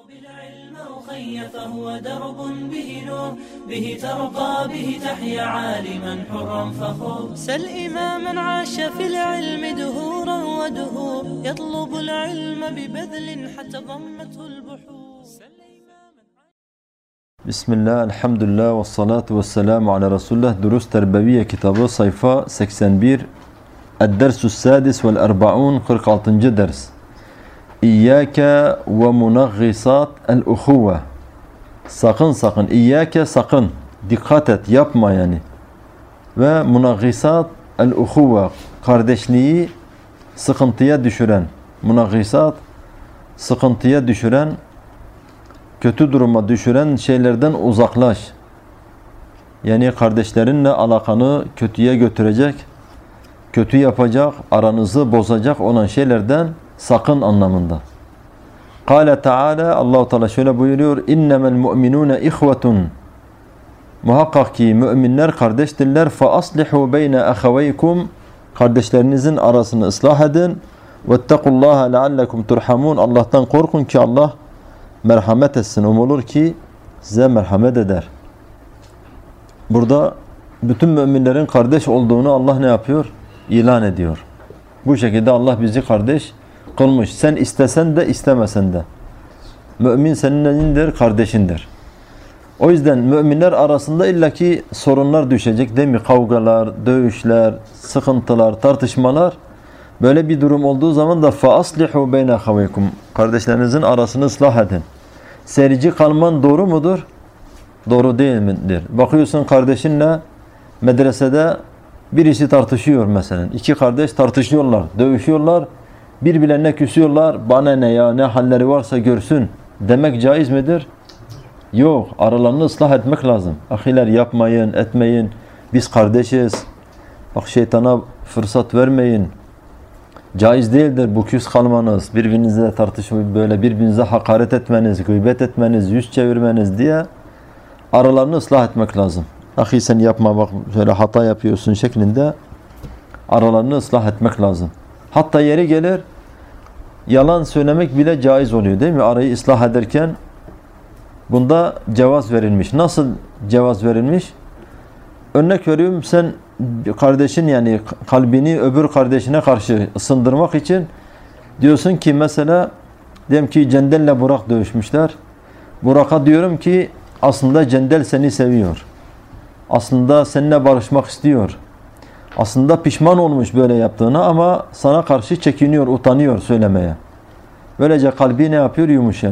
بالعلم أخي فهو درب به نور به ترقى به تحيا عالما حرا فخور سل إماما عاش في العلم دهورا ودهور يطلب العلم ببذل حتى ضمته البحور. Bismillah, elhamdülillah ve salatu ve selamu ala Resulullah. Durus Terbeviye kitabı sayfa 81. Ed-Dersus Sadis vel Erba'un 46. ders. İyyâke ve munaghisat el-uhuve. Sakın sakın. İyyâke sakın. Dikkat et. Yapma yani. Ve munaghisat el-uhuve. Kardeşliği sıkıntıya düşüren. Munaghisat sıkıntıya düşüren, kötü duruma düşüren şeylerden uzaklaş. Yani kardeşlerinle alakanı kötüye götürecek, kötü yapacak, aranızı bozacak olan şeylerden sakın anlamında. Kâle Teala, Allah-u Teala şöyle buyuruyor: İnnemel mu'minûne ihvetun. Muhakkak ki müminler kardeştirler. Fa aslihu beyne ahaveykum. Kardeşlerinizin arasını ıslah edin. Vettekullaha leallekum turhamun. Allah'tan korkun ki Allah merhamet etsin. Umulur ki size merhamet eder. Burada bütün müminlerin kardeş olduğunu Allah ne yapıyor? İlan ediyor. Bu şekilde Allah bizi kardeş kılmış. Sen istesen de istemesen de. Mümin senin neyindir? Kardeşindir. O yüzden müminler arasında illaki sorunlar düşecek değil mi? Kavgalar, dövüşler, sıkıntılar, tartışmalar. Böyle bir durum olduğu zaman da فَاَصْلِحُوا بَيْنَ خَوَيْكُمْ. Kardeşlerinizin arasını ıslah edin. Serici kalman doğru mudur? Doğru değil midir? Bakıyorsun kardeşinle medresede birisi tartışıyor mesela. İki kardeş tartışıyorlar, dövüşüyorlar. Birbirlerine küsüyorlar. Bana ne ya, ne halleri varsa görsün demek caiz midir? Yok. Aralarını ıslah etmek lazım. Ahiler yapmayın, etmeyin. Biz kardeşiz. Bak şeytana fırsat vermeyin. Caiz değildir bu küs kalmanız, birbirinizle tartışmayı, böyle birbirinize hakaret etmeniz, gıybet etmeniz, yüz çevirmeniz diye aralarını ıslah etmek lazım. Ahi sen yapma bak şöyle hata yapıyorsun şeklinde aralarını ıslah etmek lazım. Hatta yeri gelir yalan söylemek bile caiz oluyor değil mi? Arayı ıslah ederken bunda cevaz verilmiş. Nasıl cevaz verilmiş? Örnek veriyorum, sen kardeşin yani kalbini öbür kardeşine karşı ısındırmak için diyorsun ki mesela diyelim ki Cendel'le Burak dövüşmüşler. Burak'a diyorum ki aslında Cendel seni seviyor. Aslında seninle barışmak istiyor. Aslında pişman olmuş böyle yaptığına ama sana karşı çekiniyor, utanıyor söylemeye. Böylece kalbi ne yapıyor? Yumuşuyor.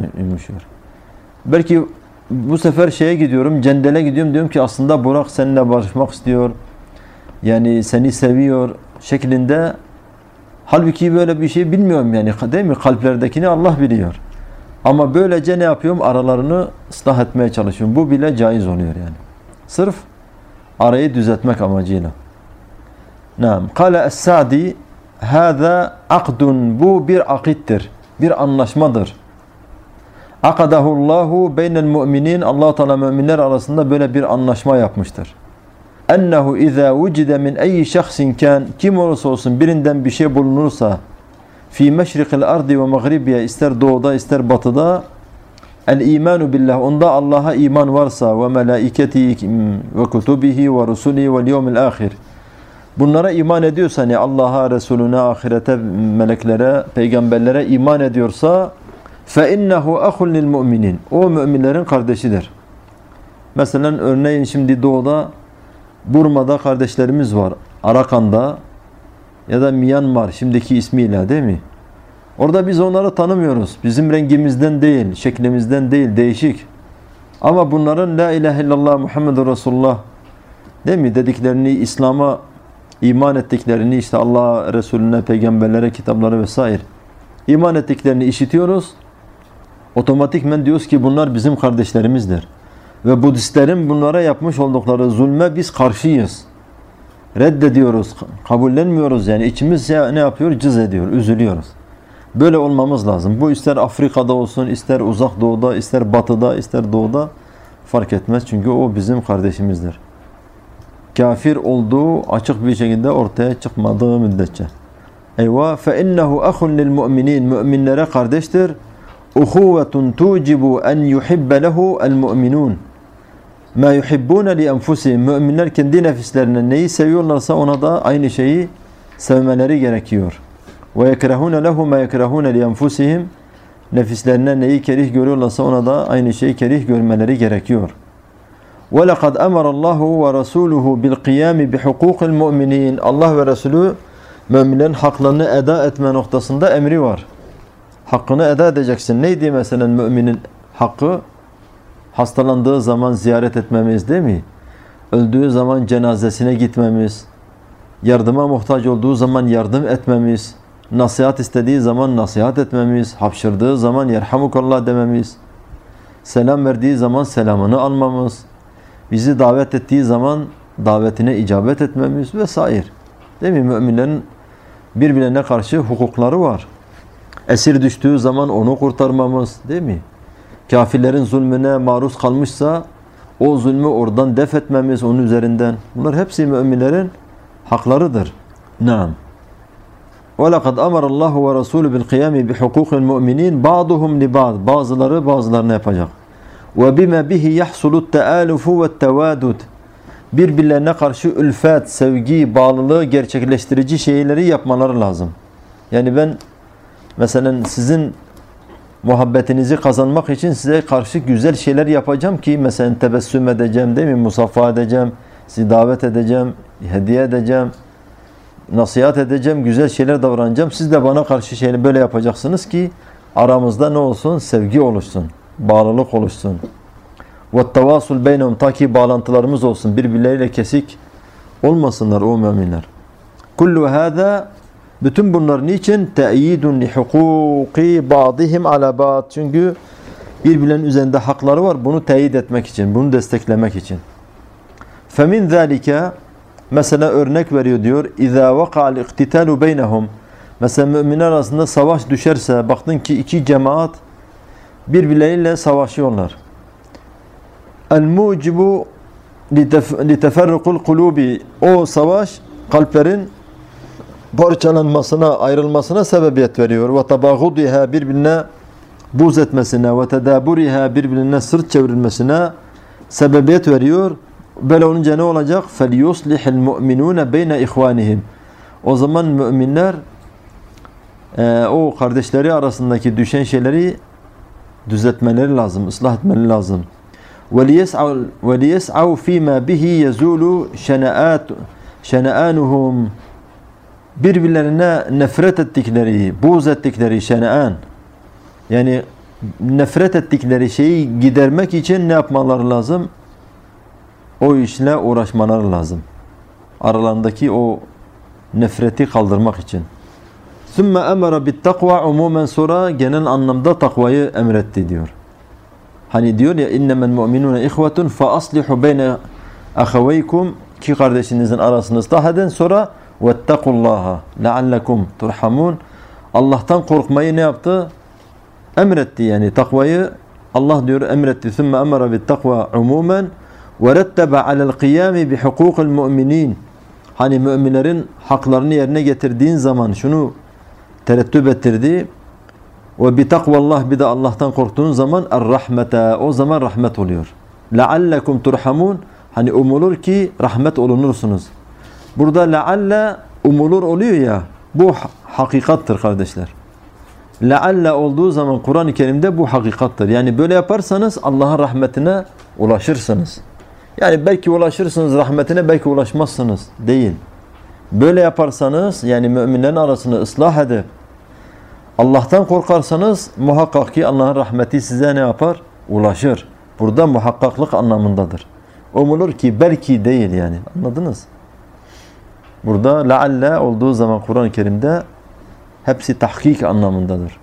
Belki bu sefer şeye gidiyorum, Cendel'e gidiyorum, diyorum ki aslında Burak seninle barışmak istiyor. Yani seni seviyor şeklinde. Halbuki böyle bir şey bilmiyorum yani değil mi? Kalplerdekini Allah biliyor. Ama böylece ne yapıyorum? Aralarını ıslah etmeye çalışıyorum. Bu bile caiz oluyor yani. Sırf arayı düzeltmek amacıyla. Naam. Kale Es-Sa'di hâzâ akdun. Bu bir akittir. Bir anlaşmadır. Akadahullahu beynel mu'minin. Allah-u Teala müminler arasında böyle bir anlaşma yapmıştır. Ennehu izâ vucide min eyyi şahsin kân, kim olursa olsun birinden bir şey bulunursa fi meşrikil ardi ve mağribiye, ister doğuda ister batıda, el imanu billah, onda Allah'a iman varsa ve melaiketihi ve kutubihi ve rusulihi vel yevmil ahir, bunlara iman ediyorsa yani Allah'a, Resulüne, ahirete, meleklere, peygamberlere iman ediyorsa fe innehu ahun lil mu'minin, o müminlerin kardeşidir. Mesela örneğin şimdi doğuda Burma'da kardeşlerimiz var. Arakan'da ya da Myanmar şimdiki ismiyle değil mi? Orada biz onları tanımıyoruz. Bizim rengimizden değil, şeklimizden değil, değişik. Ama bunların La ilahe illallah Muhammedur Resulullah değil mi dediklerini, İslam'a iman ettiklerini, işte Allah Resulüne, peygamberlere, kitaplara vesaire iman ettiklerini işitiyoruz. Otomatikmen diyoruz ki bunlar bizim kardeşlerimizdir. Ve Budistlerin bunlara yapmış oldukları zulme biz karşıyız. Reddediyoruz, kabullenmiyoruz yani. İçimiz ne yapıyor? Cız ediyor, üzülüyoruz. Böyle olmamız lazım. Bu ister Afrika'da olsun, ister uzak doğuda, ister batıda, ister doğuda fark etmez. Çünkü o bizim kardeşimizdir. Kafir olduğu açık bir şekilde ortaya çıkmadığı müddetçe. Eyvah fe innehu ahun lil mu'minin, müminlere kardeştir. uhuvetun tucibu en yuhibbe lehu el mu'minun ma yuhibbune li enfusihim. Müminler kendi nefislerine neyi seviyorlarsa ona da aynı şeyi sevmeleri gerekiyor. Ve yekrehune lehu ma yekrehune li enfusihim. Nefislerine neyi kerih görüyorlarsa ona da aynı şeyi kerih görmeleri gerekiyor. وَلَقَدْ أَمَرَ اللّٰهُ وَرَسُولُهُ بِالْقِيَامِ بِحُقُوقِ الْمُؤْمِنِينَ. Allah ve Resulü müminlerin haklarını eda etme noktasında emri var. Hakkını eda edeceksin. Neydi mesela müminin hakkı? Hastalandığı zaman ziyaret etmemiz değil mi? Öldüğü zaman cenazesine gitmemiz, yardıma muhtaç olduğu zaman yardım etmemiz, nasihat istediği zaman nasihat etmemiz, hapşırdığı zaman yerhamukallah dememiz, selam verdiği zaman selamını almamız, bizi davet ettiği zaman davetine icabet etmemiz vesaire. Değil mi? Müminlerin birbirine karşı hukukları var. Esir düştüğü zaman onu kurtarmamız, değil mi? Kafirlerin zulmüne maruz kalmışsa o zulmü oradan def etmemiz onun üzerinden. Bunlar hepsi müminlerin haklarıdır. Naam. وَلَقَدْ أَمَرَ اللّٰهُ وَرَسُولُ بِالْقِيَامِ بِحُقُوقِ الْمُؤْمِنِينَ بَعْضُهُمْ لِبَعْضٍ. Bazıları bazılarına yapacak. وَبِمَا بِهِ يَحْصُلُ التَّآلُفُ وَالتَّوَادُدُ. Birbirlerine karşı ülfet, sevgi, bağlılığı gerçekleştirici şeyleri yapmaları lazım. Yani ben mesela sizin muhabbetinizi kazanmak için size karşı güzel şeyler yapacağım ki mesela tebessüm edeceğim değil mi? Musafaha edeceğim, sizi davet edeceğim, hediye edeceğim, nasihat edeceğim, güzel şeyler davranacağım. Siz de bana karşı şeyleri böyle yapacaksınız ki aramızda ne olsun? Sevgi oluşsun, bağlılık oluşsun. وَالتَّوَاسُلْ بَيْنَهُمْ. Ta ki bağlantılarımız olsun, birbirleriyle kesik olmasınlar o müminler. Kullu hâzâ. Bütün bunlar niçin? Te'yidun li hukuki ba'dihim ala ba'd. Çünkü birbirlerinin üzerinde hakları var. Bunu teyit etmek için, bunu desteklemek için. Femin zâlike. Mesela örnek veriyor diyor. İzâ vaka'al iktitalu beynehum. Mesela müminler arasında savaş düşerse, baktın ki iki cemaat birbirleriyle savaşıyorlar. El mucibu li teferrukul kulubi. O savaş kalplerin parçalanmasına, ayrılmasına sebebiyet veriyor. Ve tabağudiha, birbirine buz etmesine, ve tedaburiha, birbirine sırt çevrilmesine sebebiyet veriyor. Böyle olunca ne olacak? فَلْيُصْلِحِ الْمُؤْمِنُونَ بَيْنَ اِخْوَانِهِمْ. O zaman müminler o kardeşleri arasındaki düşen şeyleri düzeltmeleri lazım, ıslah etmeleri lazım. وَلِيَسْعَوْا ف۪ي مَا بِهِ يَزُولُ شَنَآنُهُمْ. Birbirlerine nefret ettikleri, buğz ettikleri şenaan, yani nefret ettikleri şeyi gidermek için ne yapmaları lazım? O işle uğraşmaları lazım. Aralarındaki o nefreti kaldırmak için. ثُمَّ أَمَرَ بِالتَّقْوَى umumen, sonra genel anlamda takvayı emretti diyor. Hani diyor ya اِنَّمَا الْمُؤْمِنُونَ اِخْوَةٌ فَأَصْلِحُ بَيْنَ أَخَوَيْكُمْ. İki kardeşinizin arasını ıslah edin. Sonra وَاتَّقُوا اللّٰهَ لَعَلَّكُمْ تُرْحَمُونَ. Allah'tan korkmayı ne yaptı? Emretti yani. Takvayı Allah diyor emretti. ثُمَّ أَمَرَ بِالتَّقْوَى umumen وَرَتَّبَ عَلَى الْقِيَامِ بِحُقُوقِ الْمُؤْمِنِينَ. Hani müminlerin haklarını yerine getirdiğin zaman şunu terettüp ettirdi. Ve bi takvallah, bir de Allah'tan korktuğun zaman er-rahmete, o zaman rahmet oluyor. Leallekum turhamun, hani umulur ki rahmet olunursunuz. Burada lealle umulur oluyor ya, bu hakikattır kardeşler. Lealle olduğu zaman Kur'an-ı Kerim'de bu hakikattır. Yani böyle yaparsanız Allah'ın rahmetine ulaşırsınız. Yani belki ulaşırsınız rahmetine, belki ulaşmazsınız. Değil. Böyle yaparsanız, yani müminlerin arasını ıslah edip Allah'tan korkarsanız muhakkak ki Allah'ın rahmeti size ne yapar? Ulaşır. Burada muhakkaklık anlamındadır. Umulur ki belki değil yani. Anladınız? Burada lealle olduğu zaman Kur'an-ı Kerim'de hepsi tahkik anlamındadır.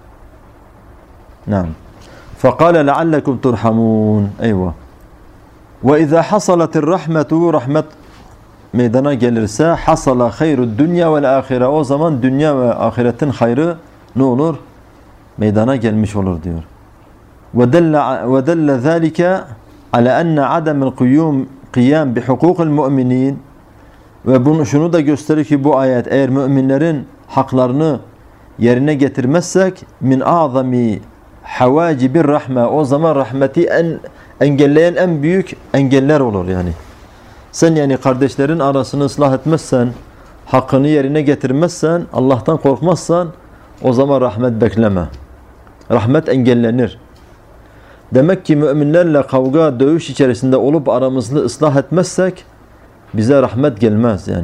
Naam. فَقَالَ لَعَلَّكُمْ تُرْحَمُونَ. Eyvah. وَاِذَا حَصَلَتِ الرَّحْمَةُ. Rahmet meydana gelirse hasala hayrud dünya vel ahire. O zaman dünya ve ahiretin hayrı ne olur? Meydana gelmiş olur diyor. وَدَلَّ ذَٰلِكَ عَلَى أَنَّ عَدَمِ الْقِيَامِ بِحُقُوقِ الْمُؤْمِنِينَ. Ve bunu şunu da gösterir ki bu ayet, eğer müminlerin haklarını yerine getirmezsek min a'zami havacibir rahme, o zaman rahmeti engelleyen en büyük engeller olur yani. Sen yani kardeşlerin arasını ıslah etmezsen, hakkını yerine getirmezsen, Allah'tan korkmazsan o zaman rahmet bekleme. Rahmet engellenir. Demek ki müminlerle kavga, dövüş içerisinde olup aramızı ıslah etmezsek bize rahmet gelmez yani.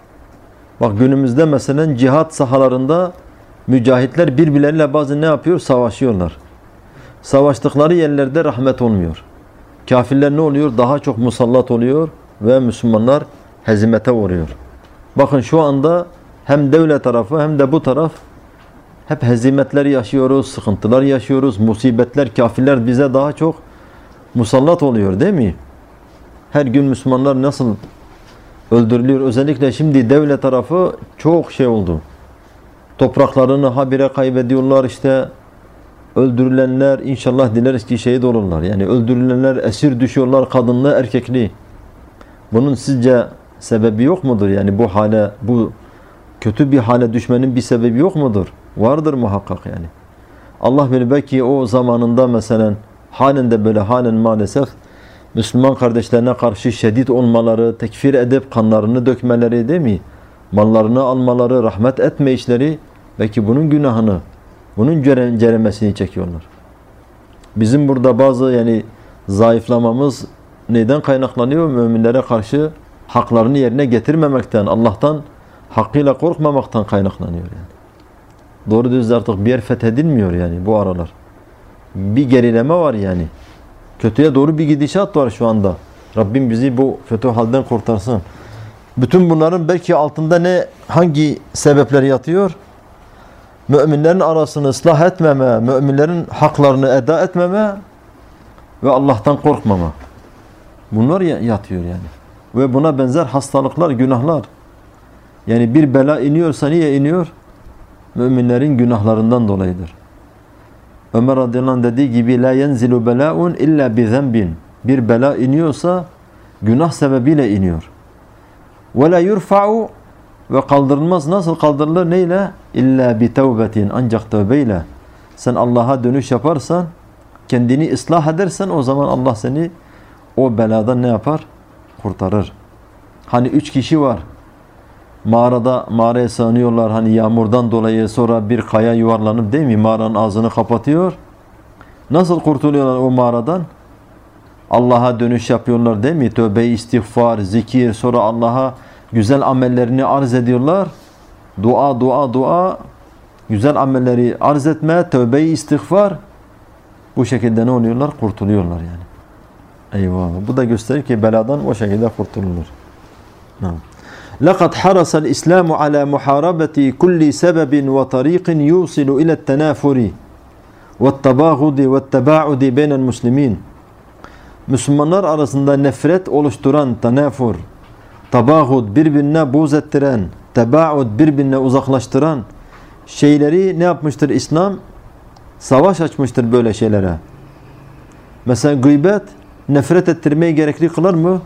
Bak günümüzde mesela cihat sahalarında mücahitler birbirleriyle bazen ne yapıyor? Savaşıyorlar. Savaştıkları yerlerde rahmet olmuyor. Kafirler ne oluyor? Daha çok musallat oluyor ve Müslümanlar hezimete uğruyor. Bakın şu anda hem devlet tarafı hem de bu taraf hep hezimetler yaşıyoruz, sıkıntılar yaşıyoruz, musibetler, kafirler bize daha çok musallat oluyor değil mi? Her gün Müslümanlar nasıl öldürülüyor? Özellikle şimdi devlet tarafı çok şey oldu. Topraklarını habire kaybediyorlar işte. Öldürülenler inşallah dileriz ki şehit olurlar. Yani öldürülenler esir düşüyorlar, kadınlı, erkekli. Bunun sizce sebebi yok mudur? Yani bu hale, bu kötü bir hale düşmenin bir sebebi yok mudur? Vardır muhakkak yani. Allah bilir belki o zamanında mesela halen de böyle halen maalesef Müslüman kardeşlerine karşı şiddet olmaları, tekfir edip kanlarını dökmeleri değil mi? Mallarını almaları, rahmet etme işleri belki bunun günahını, bunun ceremesini çekiyorlar. Bizim burada bazı yani zayıflamamız neden kaynaklanıyor? Müminlere karşı haklarını yerine getirmemekten, Allah'tan hakkıyla korkmamaktan kaynaklanıyor yani. Doğru düz artık bir yer fethedilmiyor yani bu aralar. Bir gerileme var yani. Kötüye doğru bir gidişat var şu anda. Rabbim bizi bu kötü halden kurtarsın. Bütün bunların belki altında hangi sebepler yatıyor? Müminlerin arasını ıslah etmeme, müminlerin haklarını eda etmeme ve Allah'tan korkmama. Bunlar yatıyor yani. Ve buna benzer hastalıklar, günahlar. Yani bir bela iniyorsa niye iniyor? Müminlerin günahlarından dolayıdır. Ömer radıyallahu anh dediği gibi la yenzilu bela'un illa bi zenbin. Bir bela iniyorsa günah sebebiyle iniyor. Ve la yurfa'u ve kaldırılmaz. Nasıl kaldırılır? Neyle? İlla bi tevbetin. Ancak tövbeyle. Sen Allah'a dönüş yaparsan, kendini ıslah edersen o zaman Allah seni o beladan ne yapar? Kurtarır. Hani 3 kişi var. Mağaraya sığınıyorlar hani yağmurdan dolayı, sonra bir kaya yuvarlanıp değil mi mağaranın ağzını kapatıyor. Nasıl kurtuluyorlar o mağaradan? Allah'a dönüş yapıyorlar değil mi? Tövbe, istiğfar, zikir, sonra Allah'a güzel amellerini arz ediyorlar. Dua, güzel amelleri arz etme, tövbe, istiğfar. Bu şekilde ne oluyorlar? Kurtuluyorlar yani. Eyvah. Bu da gösterir ki beladan o şekilde kurtulunur. لقد حرص الإسلام على محاربة كل سبب وطريق يوصل إلى التنافر والتباغض والتباعد بين المسلمين. Müslümanlar arasında nefret oluşturan tenafur, tabağud, birbirine buğz ettiren, tebaud, birbirine uzaklaştıran şeyleri ne yapmıştır İslam? Savaş açmıştır böyle şeylere. Mesela gıybet nefret ettirmeyi gerekli kılar mı?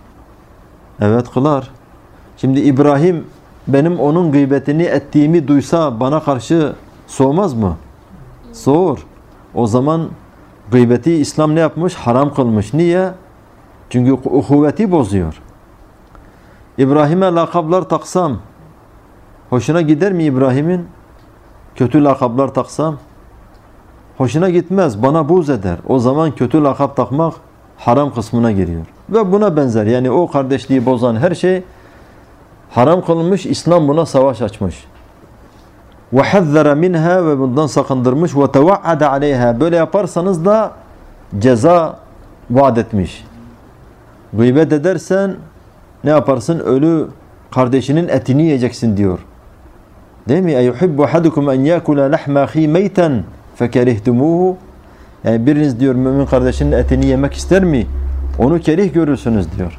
Evet kılar. Şimdi İbrahim benim onun gıybetini ettiğimi duysa bana karşı soğumaz mı? Soğur. O zaman gıybeti İslam ne yapmış? Haram kılmış. Niye? Çünkü uhuvveti bozuyor. İbrahim'e lakaplar taksam hoşuna gider mi İbrahim'in? Kötü lakaplar taksam hoşuna gitmez. Bana buğz eder. O zaman kötü lakap takmak haram kısmına giriyor. Ve buna benzer. Yani o kardeşliği bozan her şey haram kılınmış. İslam buna savaş açmış. وَحَذَّرَ مِنْهَا ve bundan sakındırmış. وَتَوَعَّدَ عَلَيْهَا böyle yaparsanız da ceza vaat etmiş. Gıybet edersen ne yaparsın? Ölü kardeşinin etini yiyeceksin diyor. Değil mi? اَيُحِبُّ حَدُكُمْ اَنْ يَاكُلَ لَحْمَ خِي مَيْتًا فَكَرِهْتُمُوهُ yani biriniz diyor mümin kardeşinin etini yemek ister mi? Onu kerih görürsünüz diyor.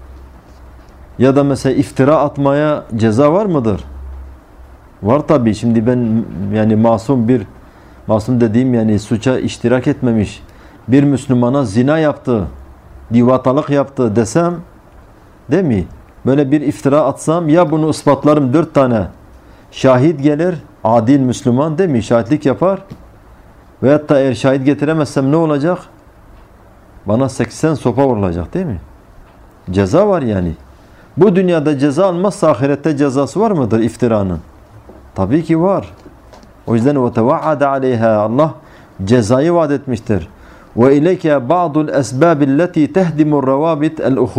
Ya da mesela iftira atmaya ceza var mıdır? Var tabii. Şimdi ben yani masum dediğim yani suça iştirak etmemiş bir Müslümana zina yaptı, divatalık yaptı desem değil mi? Böyle bir iftira atsam ya bunu ispatlarım 4 tane şahit gelir, adil Müslüman değil mi? Şahitlik yapar. Veyahut da eğer şahit getiremezsem ne olacak? Bana 80 sopa vurulacak değil mi? Ceza var yani. Bu dünyada ceza almazsa ahirette cezası var mıdır iftiranın? Tabii ki var. O yüzden وَتَوَعَّدَ عَلَيْهَا Allah cezayı vaat etmiştir. وَاِلَيْكَ بَعْضُ الْأَسْبَابِ الَّتِي تَهْدِمُ الرَّوَابِطِ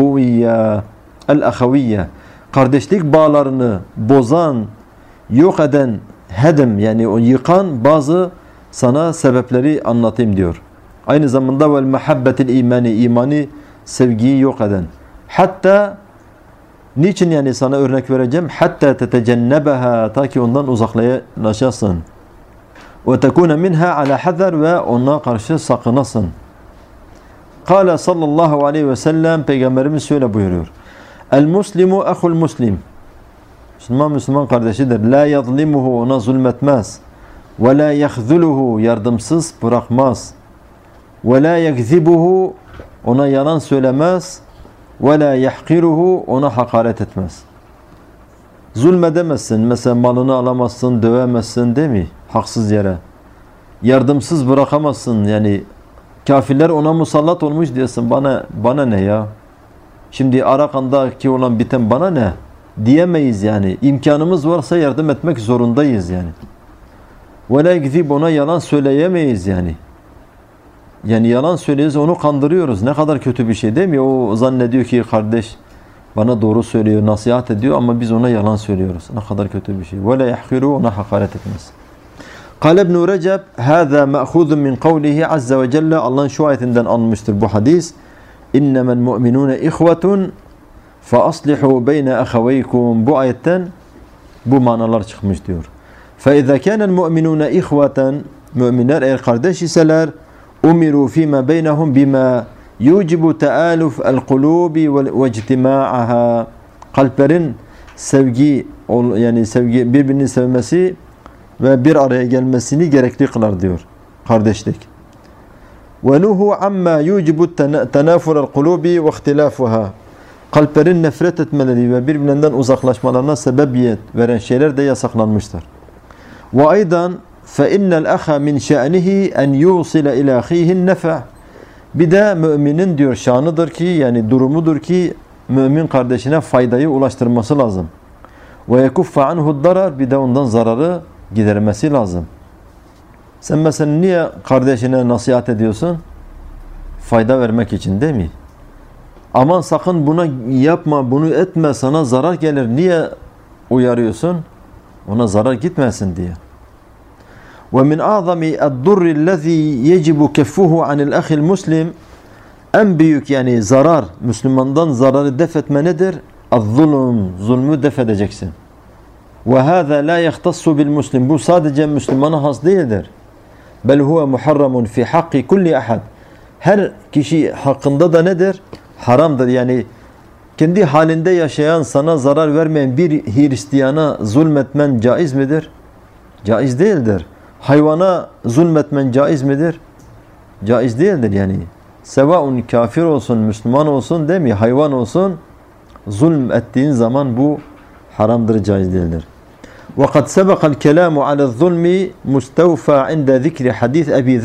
الْأَخَوِيَّةِ Kardeşlik bağlarını bozan, yok eden, hedem yani o yıkan bazı sana sebepleri anlatayım diyor. Aynı zamanda وَالْمَحَبَّةِ imani imani sevgiyi yok eden. Hatta niçin yani sana örnek vereceğim? Hatta tetecennebeha ta ki ondan uzaklaşasın. Ve tekune minha ala hazar ve ona karşı sakınasın. Kâle sallallahu aleyhi ve sellem Peygamberimiz şöyle buyuruyor. El muslimu ahul muslim. Müslüman Müslüman kardeşidir. La yazlimuhu ona zulmetmez. Ve la yahzuluhu yardımsız bırakmaz. Ve la yekzibuhu ona yalan söylemez. وَلَا يَحْقِرُهُ ona hakaret etmez. Zulmedemezsin. Mesela malını alamazsın, dövemezsin değil mi? Haksız yere. Yardımsız bırakamazsın. Yani kafirler ona musallat olmuş diyorsun. Bana ne ya? Şimdi Arakan'daki olan biten bana ne? Diyemeyiz yani. İmkanımız varsa yardım etmek zorundayız yani. وَلَا يَكْذِبُ ona yalan söyleyemeyiz yani. Yani yalan söylüyoruz, onu kandırıyoruz. Ne kadar kötü bir şey değil mi? O zannediyor ki kardeş bana doğru söylüyor, nasihat ediyor ama biz ona yalan söylüyoruz. Ne kadar kötü bir şey. وَلَا يَحْقِرُوا ona hakaret etmez. قال ابن رجب هذا مأخوذ من قوله عز وجل Allah'ın şu ayetinden alınmıştır bu hadis. إنما المؤمنون إخوة فأصلحوا بين أخويكم bu ayetten bu manalar çıkmış diyor. فإذا كان المؤمنون إخوة müminler eğer kardeş iseler umiru fima beynehum bima yucibu taaluf el-kulub ve ictima'aha kalplerin sevgi yani sevgi birbirini sevmesi ve bir araya gelmesini gerekli kılar diyor kardeşlik. Ve nuhu amma yucibu tenafur el-kulub ve ihtilafuha kalplerin nefret etmeleri ve birbirinden uzaklaşmalarına sebebiyet veren şeyler de yasaklanmıştır. Ve aydan فَاِنَّ الْأَخَ مِنْ شَأْنِهِ اَنْ يُوصِلَ اِلَى خِيهِ النَّفَعِ Bir de müminin diyor şanıdır ki yani durumudur ki mümin kardeşine faydayı ulaştırması lazım. وَيَكُفَّ عَنْهُ الضَّرَرِ Bir de ondan zararı gidermesi lazım. Sen mesela niye kardeşine nasihat ediyorsun? Fayda vermek için değil mi? Aman sakın buna yapma, bunu etme, sana zarar gelir. Niye uyarıyorsun? Ona zarar gitmesin diye. ومن أعظم الضر الذي يجب كفه عن الأخ المسلم en büyük yani zarar Müslümandan zararı def etme nedir? Zulmü def edeceksin. وهذا لا يختص بالمسلم bu sadece Müslümana has değildir. بل هو محرم في حق كل أحد her kişi hakkında da nedir? Haramdır yani kendi halinde yaşayan sana zarar vermeyen bir Hristiyana zulmetmen caiz midir? Caiz değildir. Hayvana zulmetmen caiz midir? Caiz değildir yani. Sevaun kafir olsun, Müslüman olsun değil mi? Hayvan olsun. Zulm ettiğin zaman bu haramdır, caiz değildir. وَقَدْ سَبَقَ الْكَلَامُ عَلَى الظُّلْمِ مُسْتَوْفَى عِنْدَ ذِكْرِ حَدِيث أَبِي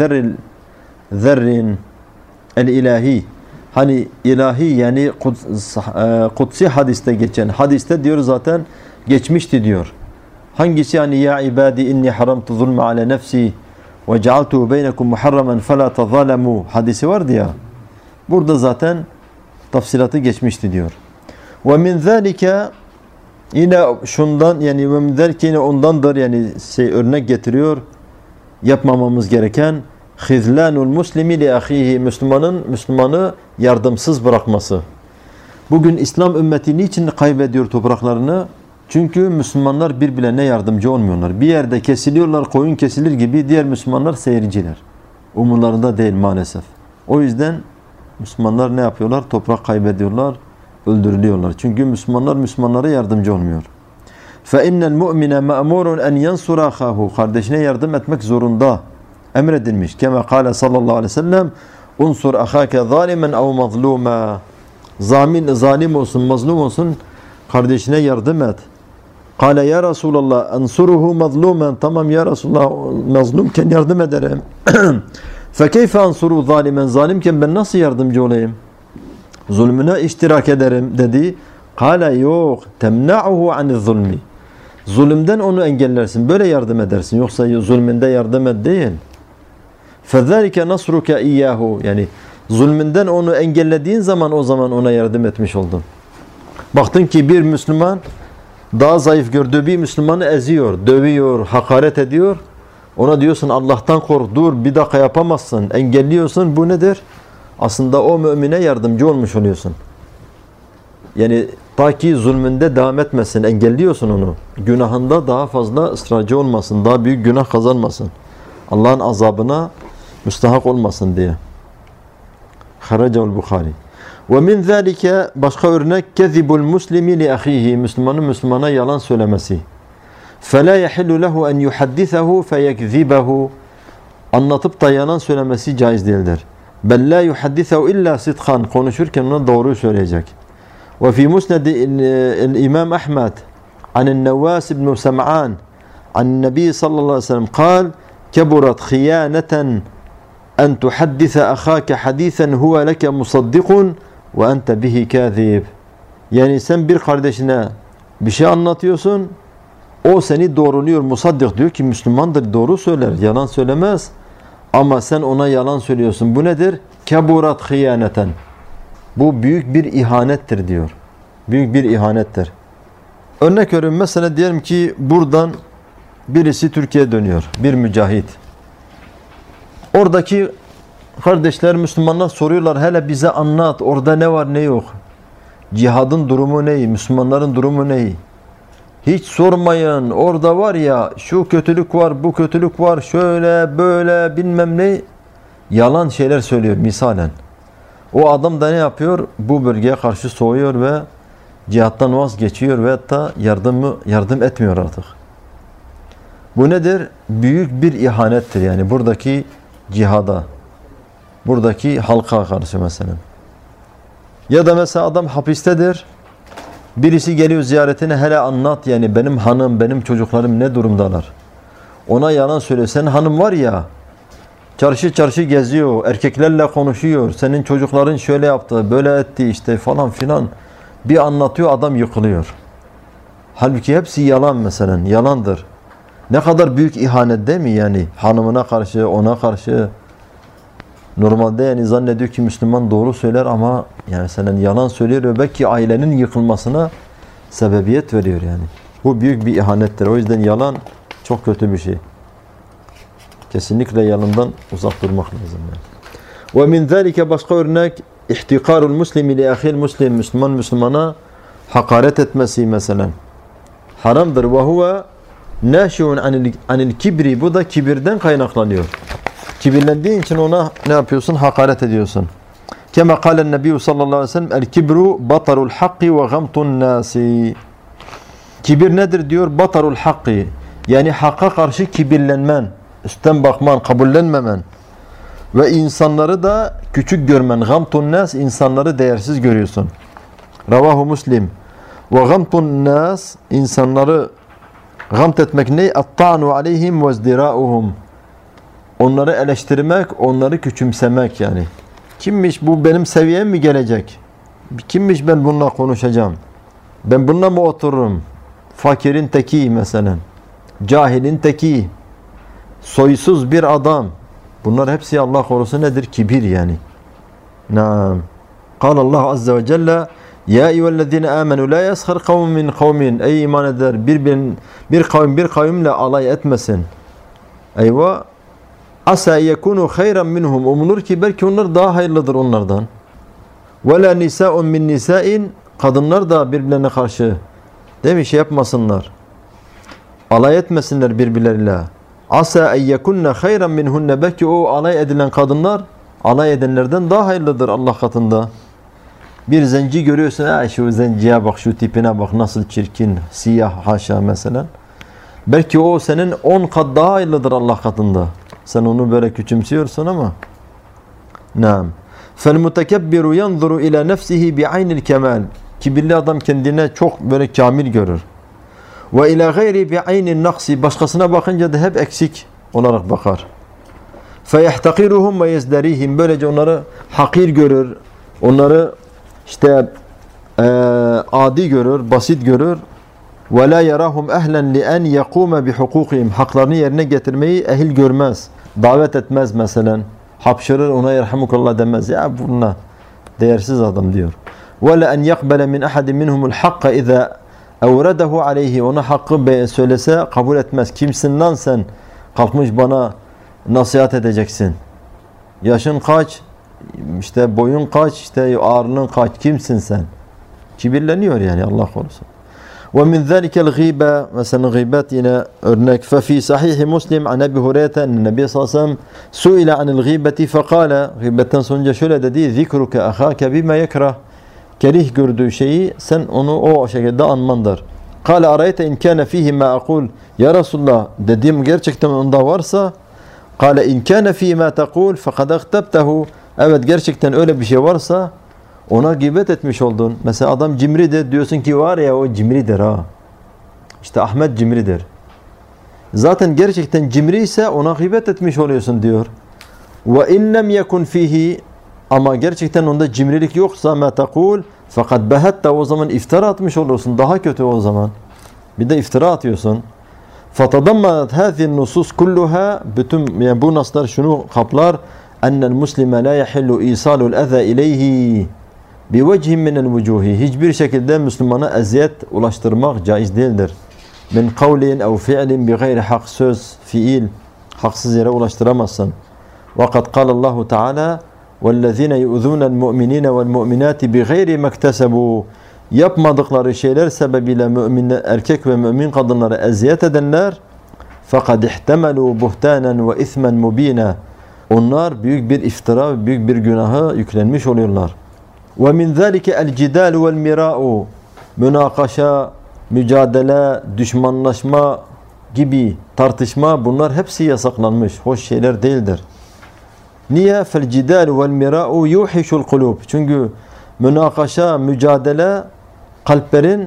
ذَرٍ الْاِلَٰهِ Hani ilahi yani kutsi hadiste geçen. Hadiste diyor zaten geçmişti diyor. Hangisi yani ya ibadi inni haramtu zulme ala nefsi ve cealtuhu beynekum muharraman fela tazalamu hadisi vardı ya. Burada zaten tafsilatı geçmişti diyor. Ve min zalika yine şundan yani ve min zalika yine ondandır yani örnek getiriyor yapmamamız gereken khizlanul muslimi li ahihi Müslümanı yardımsız bırakması. Bugün İslam ümmeti niçin kaybediyor topraklarını? Çünkü Müslümanlar birbirlerine yardımcı olmuyorlar. Bir yerde kesiliyorlar, koyun kesilir gibi diğer Müslümanlar seyirciler. Umurlarında değil maalesef. O yüzden Müslümanlar ne yapıyorlar? Toprak kaybediyorlar, öldürülüyorlar. Çünkü Müslümanlar Müslümanlara yardımcı olmuyor. فَاِنَّ الْمُؤْمِنَ مَأْمُورٌ اَنْ يَنْصُرَ أَخَاهُ Kardeşine yardım etmek zorunda. Emredilmiş. Kema kâle sallallahu aleyhi ve sellem unsur ahâke zâlimen ev mazlûmâ Zalim olsun, mazlum olsun kardeşine yardım et. Kale ya Resulallah ensuruhu mazlumen. Tamam ya Resulallah, mazlumken yardım ederim. Fekeyfe ansuru zalimen. Zalimken ben nasıl yardımcı olayım? Zulmüne iştirak ederim dedi. Kale yok. Temna'uhu aniz zulmi. Zulümden onu engellersin. Böyle yardım edersin. Yoksa zulmünde yardım et değil. فَذَٰلِكَ نَصْرُكَ اِيَّاهُ. Yani zulmünden onu engellediğin zaman o zaman ona yardım etmiş oldun. Baktın ki bir Müslüman daha zayıf gördüğü bir Müslümanı eziyor, dövüyor, hakaret ediyor. Ona diyorsun Allah'tan kork, dur bir dakika yapamazsın, engelliyorsun. Bu nedir? Aslında o mümine yardımcı olmuş oluyorsun. Yani ta ki zulmünde devam etmesin, engelliyorsun onu. Günahında daha fazla ısrarcı olmasın, daha büyük günah kazanmasın. Allah'ın azabına müstahak olmasın diye. Haraca'l Bukhari. Ve min zalike, başka örnek, kezibul muslimi li ahihi. Müslümanın Müslümana yalan söylemesi. Fela yahillu lehu en yuhaddisehu feyekzibehu. Anlatıp da yalan söylemesi caiz değildir. Bel la yuhaddisehu illa sidkan. Konuşurken ona doğruyu söyleyecek. Ve fi musned İmam Ahmed an Nevvas ibn Sem'an an Nebi sallallahu aleyhi ve sellem kal keburat khiyaneten en tuhaddise ahake hadisen huve leke musaddikun ve ente bihi kâzib. Yani sen bir kardeşine bir şey anlatıyorsun, o seni doğruluyor, musaddik diyor ki Müslümandır, doğru söyler, yalan söylemez. Ama sen ona yalan söylüyorsun. Bu nedir? Keburat hıyaneten. Bu büyük bir ihanettir diyor. Büyük bir ihanettir. Örnek veriyorum, mesela diyelim ki buradan birisi Türkiye'ye dönüyor. Bir mücahit. Oradaki kardeşler, Müslümanlar soruyorlar, hele bize anlat, orada ne var ne yok. Cihadın durumu ne? Müslümanların durumu ne? Hiç sormayın, orada var ya şu kötülük var, bu kötülük var, şöyle böyle bilmem ne. Yalan şeyler söylüyor misalen. O adam da ne yapıyor? Bu bölgeye karşı soğuyor ve cihattan vazgeçiyor ve hatta yardım etmiyor artık. Bu nedir? Büyük bir ihanettir yani buradaki cihada, buradaki halka karşı mesela. Ya da mesela adam hapistedir. Birisi geliyor ziyaretine, hele anlat yani benim hanım, benim çocuklarım ne durumdalar. Ona yalan söylüyor. Senin hanım var ya, çarşı çarşı geziyor, erkeklerle konuşuyor. Senin çocukların şöyle yaptı, böyle etti işte falan filan. Bir anlatıyor, adam yıkılıyor. Halbuki hepsi yalan mesela, yalandır. Ne kadar büyük ihanet değil mi yani? Hanımına karşı, ona karşı. Normalde yani zannediyor ki Müslüman doğru söyler ama yani senin yalan söylüyor ve belki ailenin yıkılmasına sebebiyet veriyor yani. Bu büyük bir ihanettir. O yüzden yalan çok kötü bir şey. Kesinlikle yalandan uzak durmak lazım yani. Ve min zalike, başka örnek, ihtikarul muslimi li ahil muslim. Müslüman Müslümana hakaret etmesi mesela. Haramdır. Ve huve naşiun anil kibri. Bu da kibirden kaynaklanıyor. Kibirlendiğin için ona ne yapıyorsun? Hakaret ediyorsun. Kema kâlen nebiyyü sallallahu aleyhi ve sellem el kibru batarul hakki ve gamtun nasi. Kibir nedir diyor? Batarul hakki. Yani hakka karşı kibirlenmen, üstten bakman, kabullenmemen ve insanları da küçük görmen. Gamtun nas, insanları değersiz görüyorsun. Ravahu Muslim. Ve gamtun nas, insanları gamt etmek ne? At-ta'nu aleyhim ve izdira'uhum. Onları eleştirmek, onları küçümsemek yani. Kimmiş bu, benim seviyem mi gelecek? Kimmiş ben bununla konuşacağım? Ben bununla mı otururum? Fakirin teki mesela. Cahilin teki. Soysuz bir adam. Bunlar hepsi Allah korusun nedir? Kibir yani. Naam. Kâle Allah azze ve celle ya eyyühellezine amenu la yaskhar kavmin min kavmin. Ey iman eder, bir kavimle alay etmesin. Eyvah. Asa yekunu hayran minhum. Umulur ki belki onlar daha hayırlıdır onlardan. Ve la nisa'un min nisa'in. Kadınlar da birbirlerine karşı değil mi şey yapmasınlar. Alay etmesinler birbirleriyle. Asa yekunne hayran minhunne. Belki o alay edilen kadınlar alay edenlerden daha hayırlıdır Allah katında. Bir zenci görüyorsun, ha şu zenciye bak, şu tipine bak nasıl çirkin, siyah haşa mesela. Belki o senin 10 kat daha hayırlıdır Allah katında. Sen onu böyle küçümsüyorsun ama. Naam. فَالْمُتَكَبِّرُ يَنْظُرُ اِلَى نَفْسِهِ بِعَيْنِ الْكَمَالِ. Kibirli adam kendine çok böyle kamil görür. Ve ila gayri bi'aynin naksi, başkasına bakınca da hep eksik olarak bakar. Feyehtakiruhum ve yezderihim, böylece onları hakir görür, onları işte adi görür, basit görür. Ve la yarahum ehlen li en yekuma bi hukukihim, haklarını yerine getirmeyi ehil görmez, davet etmez mesela. Hapşırır, ona yerhamukallah demez. Ya bununla değersiz adam diyor. Ve la en yakbele min ahadin minhumul hakka iza evredehu aleyhi, ona hakkı söylese kabul etmez. Kimsin lan sen? Kalkmış bana nasihat edeceksin. Yaşın kaç? İşte boyun kaç? İşte ağırlığın kaç? Kimsin sen? Kibirleniyor yani, Allah korusun. Ve min zâlikel gîbe, mesela gıybet yine örnek. Fefi sahih Müslim an Ebi Hureyre enne Nebi sallallahu aleyhi ve sellem suile anil gıybeti fekâle, gıybetten sonra şöyle dedi: zikruke ahâke bime yekrah, kerih gördüğü şeyi sen onu o şekilde anmandır. Kâle arayte in kâne fîhî mâ akul, ya Resulullah, dediğim gerçekten onda varsa, kâle in kâne fîhî mâ tekul fekad ehtebtehu, evet gerçekten öyle bir şey varsa ona gıybet etmiş oldun. Mesela adam cimridir, diyorsun ki var ya o cimridir ha. İşte Ahmet cimridir. Zaten gerçekten cimri ise ona gıybet etmiş oluyorsun diyor. Ve in lem yekun fihi, ama gerçekten onda cimrilik yoksa ma tekul fakat behatta, o zaman iftira atmış olursun. Daha kötü o zaman. Bir de iftira atıyorsun. Fatadammat hâzî nusus kulluha, bütün yani bu naslar şunu kaplar: ennel muslime la yahillu isalul eza ileyhi bi vechin minel vucuhi, hiçbir şekilde Müslümana eziyet ulaştırmak caiz değildir. Min kavlin ev fi'lin bi gayri hak, söz, fiil, haksız yere ulaştıramazsın. Vakat kâlallahu Teala vellezîne yu'zûnel mu'minîne vel mu'minâti bi gayri mektesebû, yapmadıkları şeyler sebebiyle mümin erkek ve mümin kadınları eziyet edenler fakat ihtemelu buhtanen ve ismen mubina, onlar büyük bir iftira ve büyük bir günahı yüklenmiş oluyorlar. Ve min zalike el cidalu vel mira'u, münakaşa, mücadele, düşmanlaşma gibi tartışma, bunlar hepsi yasaklanmış. Hoş şeyler değildir. Niye? Fel cidalu vel mira'u yuhişul kulub, çünkü münakaşa, mücadele kalplerin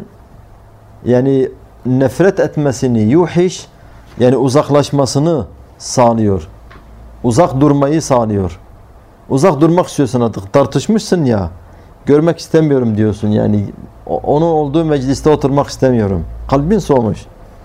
yani nefret etmesini, yuhiş yani uzaklaşmasını sağlıyor. Uzak durmayı sağlıyor. Uzak durmak istiyorsun artık. Tartışmışsın ya. Görmek istemiyorum diyorsun yani. Onun olduğu mecliste oturmak istemiyorum. Kalbin soğumuş.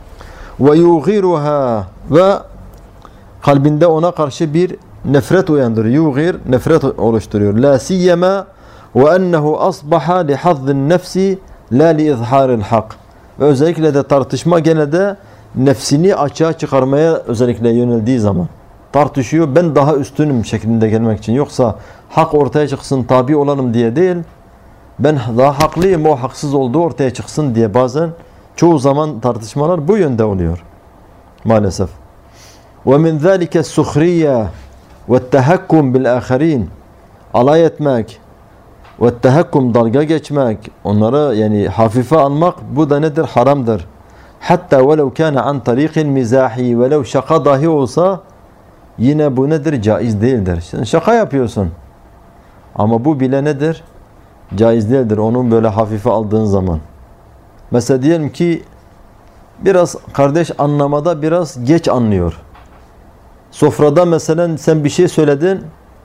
Ve yughiruha, ve kalbinde ona karşı bir nefret uyandırıyor. Yughir, nefret oluşturuyor. La siyema ve ennehu asbaha li hazzin nefsi la li izharil hak. Ve özellikle de tartışma gene de nefsini açığa çıkarmaya özellikle yöneldiği zaman tartışıyor. Ben daha üstünüm şeklinde gelmek için. Yoksa hak ortaya çıksın, tabi olalım diye değil. Ben daha haklıyım, o haksız olduğu ortaya çıksın diye bazen, çoğu zaman tartışmalar bu yönde oluyor. Maalesef. Ve min zâlike suhriye ve tehekkum bil âkharîn, alay etmek ve tehekkum, dalga geçmek, onları yani hafife almak, bu da nedir? Haramdır. Hatta velev kâne an tariqin mizahi, velev şaka dahi olsa yine bu nedir? Caiz değildir. Sen şaka yapıyorsun. Ama bu bile nedir? Caiz değildir. Onun böyle hafife aldığın zaman. Mesela diyelim ki biraz kardeş anlamada biraz geç anlıyor. Sofrada mesela sen bir şey söyledin.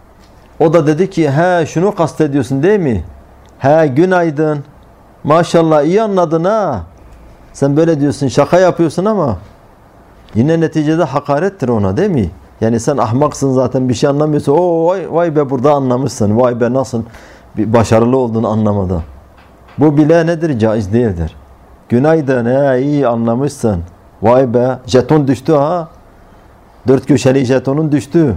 O da dedi ki he şunu kastediyorsun değil mi? He günaydın. Maşallah iyi anladın ha. Sen böyle diyorsun, şaka yapıyorsun ama yine neticede hakarettir ona değil mi? Yani sen ahmaksın zaten, bir şey anlamıyorsun. Oo vay be, burada anlamışsın. Vay be, nasıl bir başarılı olduğunu anlamada. Bu bile nedir? Caiz değildir. Günaydın, he iyi anlamışsın. Vay be, jeton düştü ha. 4 köşeli jetonun düştü.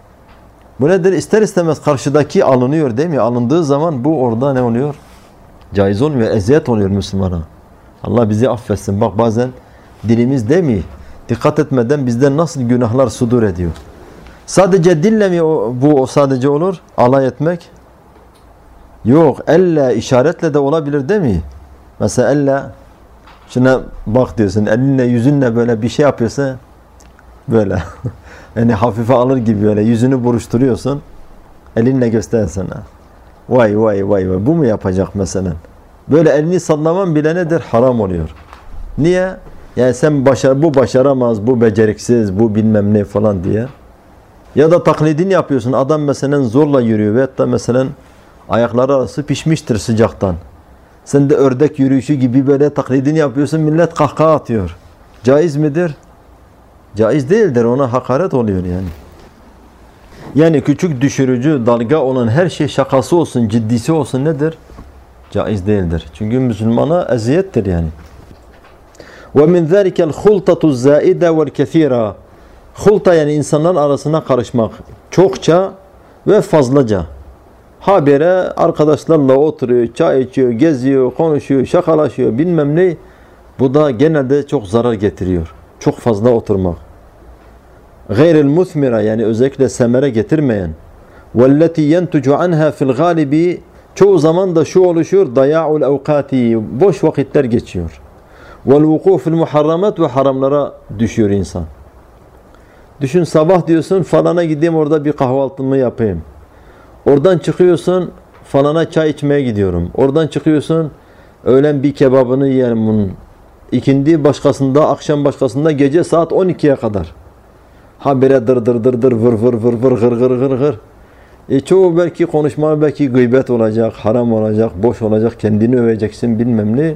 Bu nedir? İster istemez karşıdaki alınıyor değil mi? Alındığı zaman bu orada ne oluyor? Caiz olmuyor, eziyet oluyor Müslümana. Allah bizi affetsin. Bak bazen dilimiz değil mi? Dikkat etmeden bizden nasıl günahlar sudur ediyor. Sadece dille mi bu sadece olur? Alay etmek? Yok. Elle, işaretle de olabilir değil mi? Mesela elle, şuna bak diyorsun. Elinle, yüzünle böyle bir şey yapıyorsa böyle. Yani hafife alır gibi böyle yüzünü buruşturuyorsun. Elinle göstersene. Vay vay vay vay. Bu mu yapacak mesela? Böyle elini sallaman bile nedir? Haram oluyor. Niye? Yani sen bu başaramaz, bu beceriksiz, bu bilmem ne falan diye. Ya da taklidini yapıyorsun. Adam mesela zorla yürüyor ve hatta mesela ayakları arası pişmiştir sıcaktan. Sen de ördek yürüyüşü gibi böyle taklidini yapıyorsun. Millet kahkaha atıyor. Caiz midir? Caiz değildir. Ona hakaret oluyor yani. Yani küçük düşürücü, dalga olan her şey şakası olsun, ciddisi olsun nedir? Caiz değildir. Çünkü Müslümana eziyettir yani. وَمِنْ ذَٰلِكَ الْخُلْطَةُ الزَّائِدَ وَالْكَثِيرَ Hulta yani insanların arasına karışmak. Çokça ve fazlaca. Habire arkadaşlarla oturuyor, çay içiyor, geziyor, konuşuyor, şakalaşıyor, bilmem ne. Bu da genelde çok zarar getiriyor. Çok fazla oturmak. Gayril muthmira yani özellikle semere getirmeyen. Velleti yentucu anha fil galibi çoğu zaman da şu oluşuyor. Daya'ul evkati boş vakitler geçiyor. Vel vukuful muharramat ve haramlara düşüyor insan. Düşün sabah diyorsun falana gideyim orada bir kahvaltımı yapayım. Oradan çıkıyorsun falana çay içmeye gidiyorum. Oradan çıkıyorsun öğlen bir kebabını yiyelim bunun. İkindi başkasında, akşam başkasında, gece saat 12'ye kadar. Habire dır dır dır dır vır vır vır vır gır gır gır gır. Çoğu belki konuşma belki gıybet olacak, haram olacak, boş olacak, kendini öveceksin bilmem ne.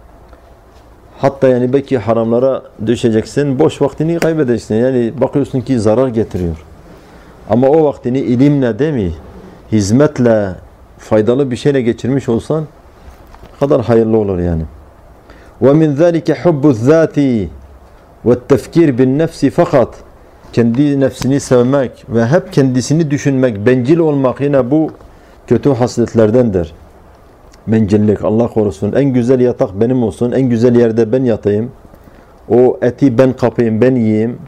Hatta yani belki haramlara düşeceksin, boş vaktini kaybedeceksin. Yani bakıyorsun ki zarar getiriyor. Ama o vaktini ilimle değil mi, hizmetle, faydalı bir şeyle geçirmiş olsan kadar hayırlı olur yani. وَمِنْ ذَٰلِكَ حُبُّ الذَّاتِ وَالتَّفْكِيرِ بِالنَّفْسِ fakat kendi nefsini sevmek ve hep kendisini düşünmek, bencil olmak yine bu kötü hasletlerdendir. Bencillik, Allah korusun. En güzel yatak benim olsun, en güzel yerde ben yatayım. O eti ben kapayım, ben yiyeyim.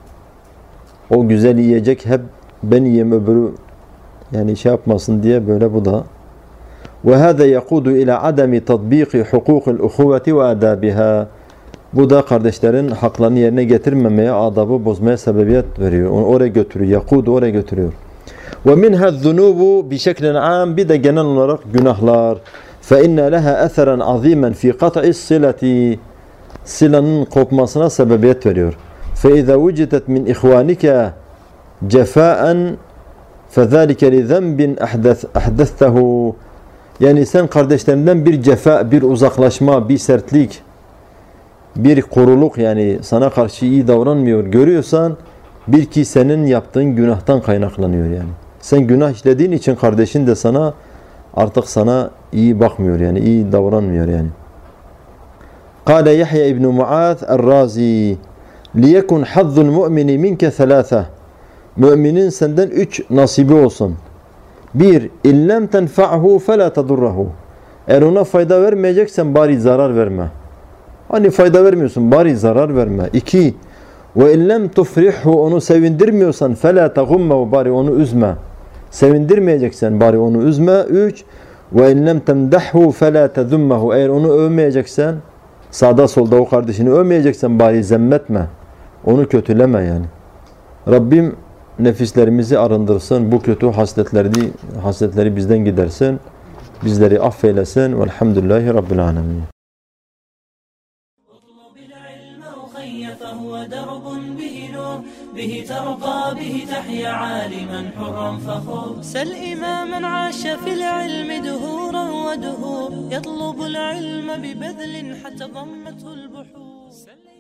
O güzel yiyecek hep ben yiyeyim, öbürü yani şey yapmasın diye böyle bu da. وَهَذَا يَقُودُ إِلَى عَدَمِ تَطْبِيقِ حُقُوقِ الْأُخُوَّةِ وَآدَابِهَا Bu da kardeşlerin haklarını yerine getirmemeye, adabı bozmaya sebebiyet veriyor. Onu oraya götürüyor. Yakudu oraya götürüyor. وَمِنْهَا الذُّنُوبُ بِشَكْلٍ عَامٍ Bir de genel olarak günahlar. فَاِنَّ لَهَا اَثَرًا عَظِيمًا فِي قَطْعِ الصِّلَةِ Silanın kopmasına sebebiyet veriyor. فَاِذَا وُجِدَتْ مِنْ اِخْوَانِكَ جَفَاءً فَذَٰلِكَ لِذَنْبٍ اَحْدَثْتَهُ Yani sen kardeşlerinden bir cefa, bir uzaklaşma, bir sertlik, bir koruluk yani sana karşı iyi davranmıyor görüyorsan bil ki senin yaptığın günahtan kaynaklanıyor yani. Sen günah işlediğin için kardeşin de sana artık sana iyi bakmıyor yani iyi davranmıyor yani. Kâle Yahya İbn Muaz el-Razi liyekun hazzul mu'mini minke thelâthe Müminin senden 3 nasibi olsun. 1. İllem tenfa'hu felâ tedurrahu Eğer ona fayda vermeyeceksen bari zarar verme. Hani fayda vermiyorsun bari zarar verme. 2. Ve illem tufrihhu onu sevindirmiyorsan felâ tegummehu bari onu üzme. Sevindirmeyeceksen bari onu üzme. 3. Ve illem temdahhu felâ tezummehu eğer onu övmeyeceksen sağda solda o kardeşini övmeyeceksen bari zemmetme. Onu kötüleme yani. Rabbim nefislerimizi arındırsın. Bu kötü hasletleri bizden gidersin. Bizleri affeylesin. Velhamdülillahi Rabbil alemin. فهو درب به نور به ترقى به تحيا عالما حرا فخور سل إماما عاش في العلم دهورا ودهور يطلب العلم ببذل حتى ضمته البحور